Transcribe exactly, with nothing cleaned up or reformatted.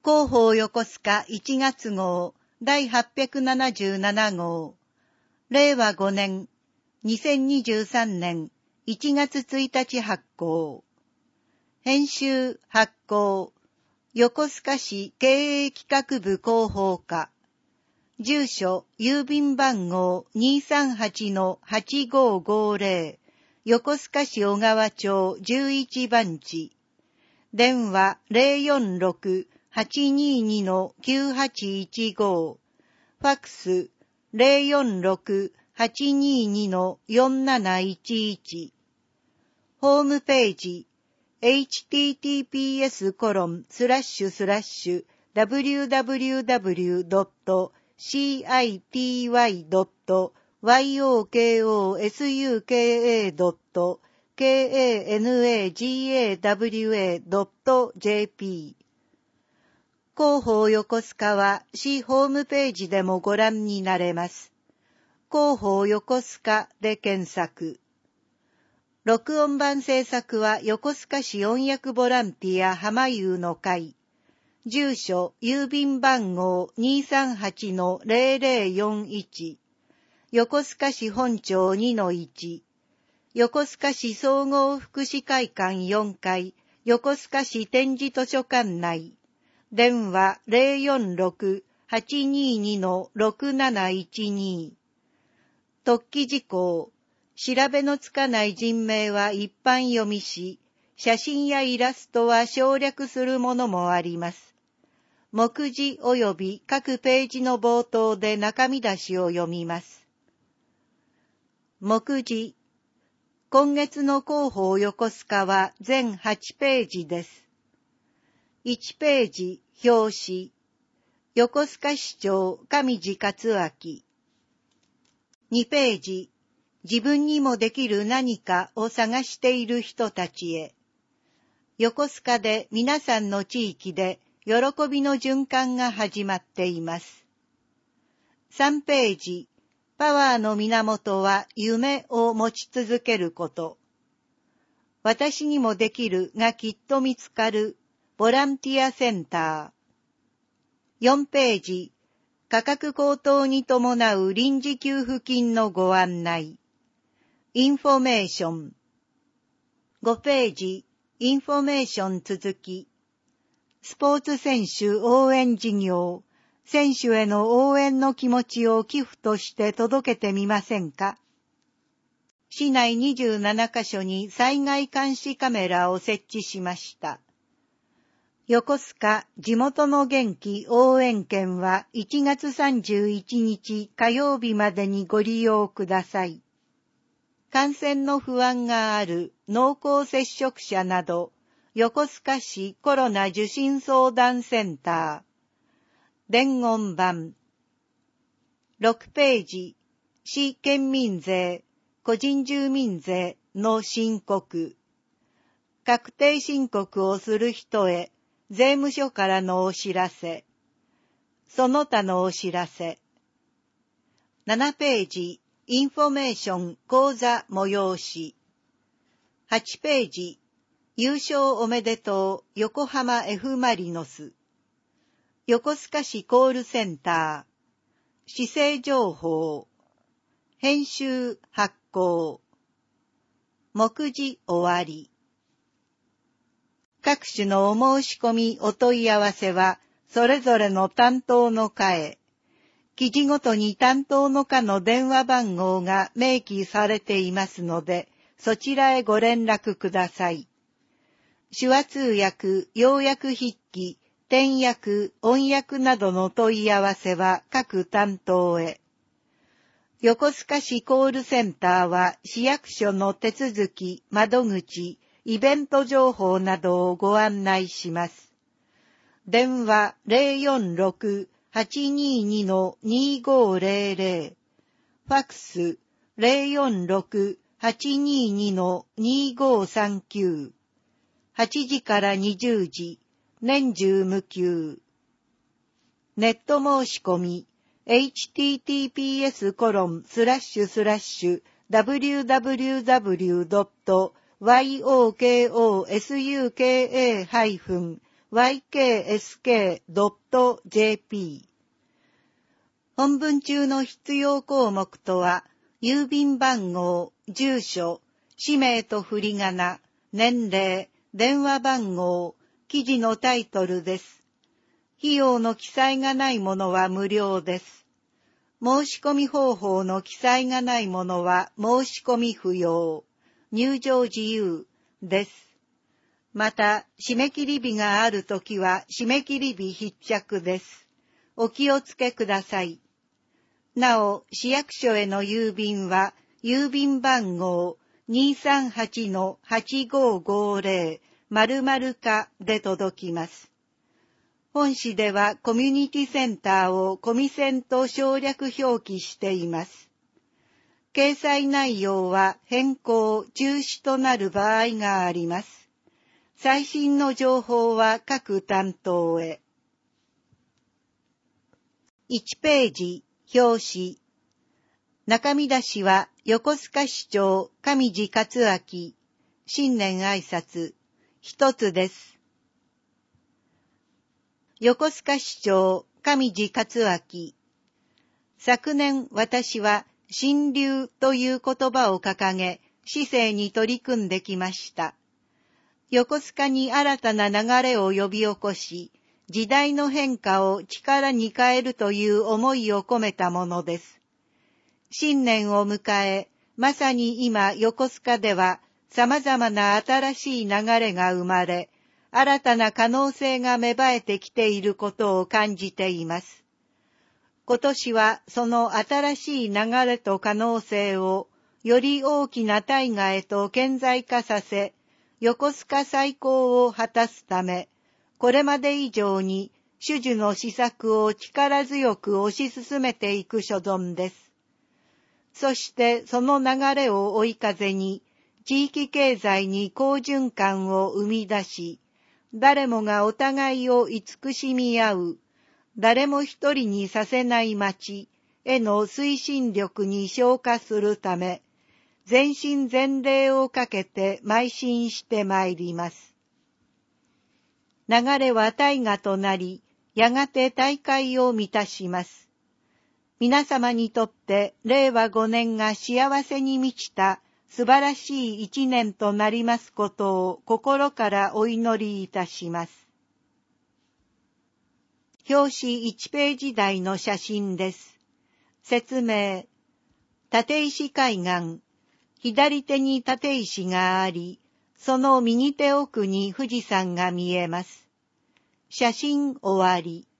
広報横須賀いちがつ号だいはっぴゃくななじゅうなな号、れいわごねんにせんにじゅうさんねんいちがつついたち発行。編集発行、横須賀市経営企画部広報課。住所、郵便番号 にーさんはちのはちごーごーれい、横須賀市小川町じゅういちばんち。電話 ゼロよんろく はちにーに きゅうはちいちご。ファックス ゼロよんろく はちにーに よんなないちいち。ホームページ エイチティーティーピーエスコロンスラッシュスラッシュダブリューダブリューダブリュードットシーアイティーワイドットワイオーケーオーエスユーケーエードットケーエーエヌエージーエーダブリューエードットジェーピー。広報横須賀は市ホームページでもご覧になれます。広報横須賀で検索。録音版制作は横須賀市音訳ボランティア浜優の会。住所、郵便番号 にーさんはちのゼロゼロよんいち。横須賀市本町 にのいち。横須賀市総合福祉会館よんかい、横須賀市展示図書館内。電話 ゼロよんろく はちにーに ろくなないちに。特記事項。調べのつかない人名は一般読みし、写真やイラストは省略するものもあります。目次及び各ページの冒頭で中身出しを読みます。目次。今月の広報横須賀は全はちページです。いちページ、表紙。横須賀市長上地克明。にページ。自分にもできる何かを探している人たちへ。横須賀で皆さんの地域で喜びの循環が始まっています。さんページ。パワーの源は夢を持ち続けること。私にもできるがきっと見つかるボランティアセンター。よんページ。価格高騰に伴う臨時給付金のご案内。インフォメーション。ごページ、インフォメーション続き。スポーツ選手応援事業。選手への応援の気持ちを寄付として届けてみませんか？市内にじゅうななかしょに災害監視カメラを設置しました。横須賀地元の元気応援券はいちがつさんじゅういちにち火曜日までにご利用ください。感染の不安がある濃厚接触者など、横須賀市コロナ受診相談センター。伝言板。ろくページ、市県民税、個人住民税の申告。確定申告をする人へ、税務署からのお知らせ。その他のお知らせ。ななページ、インフォメーション講座催し。はちページ、優勝おめでとう横浜 F マリノス。横須賀市コールセンター。市政情報。編集発行。目次終わり。各種のお申し込みお問い合わせは、それぞれの担当の課へ。記事ごとに担当の課の電話番号が明記されていますので、そちらへご連絡ください。手話通訳、要約筆記、転訳、音訳などの問い合わせは各担当へ。横須賀市コールセンターは市役所の手続き、窓口、イベント情報などをご案内します。電話ゼロよんろく はちにーに にーごーぜろぜろ。ファックスゼロよんろく はちにーに にーごーさんきゅう。はちじからにじゅうじ、年中無休。ネット申し込み、エイチティーティーピーエスコロンスラッシュスラッシュダブリューダブリューダブリュードットワイオーケーオーエスユーケーエーワイケーエスケードットジェーピー。本文中の必要項目とは、郵便番号、住所、氏名と振り仮名、年齢、電話番号、記事のタイトルです。費用の記載がないものは無料です。申し込み方法の記載がないものは申し込み不要、入場自由です。また、締め切り日があるときは締め切り日必着です。お気をつけください。なお、市役所への郵便は、郵便番号 にーさんはちのはちごーごーぜろ 〇〇課で届きます。本市ではコミュニティセンターをコミセンと省略表記しています。掲載内容は変更、中止となる場合があります。最新の情報は各担当へ。いちページ、表紙。中見出しは横須賀市長上地克明。新年挨拶。一つです。横須賀市長上地克明。昨年私は新流という言葉を掲げ、市政に取り組んできました。横須賀に新たな流れを呼び起こし、時代の変化を力に変えるという思いを込めたものです。新年を迎え、まさに今横須賀では様々な新しい流れが生まれ、新たな可能性が芽生えてきていることを感じています。今年はその新しい流れと可能性をより大きな大河へと顕在化させ、横須賀再興を果たすため、これまで以上に種々の施策を力強く推し進めていく所存です。そしてその流れを追い風に、地域経済に好循環を生み出し、誰もがお互いを慈しみ合う、誰も一人にさせない街への推進力に昇華するため、全身全霊をかけて邁進してまいります。流れは大河となり、やがて大海を満たします。皆様にとって令和ごねんが幸せに満ちた素晴らしい一年となりますことを心からお祈りいたします。表紙いちページ台の写真です。説明。立石海岸。左手に立石があり、その右手奥に富士山が見えます。写真終わり。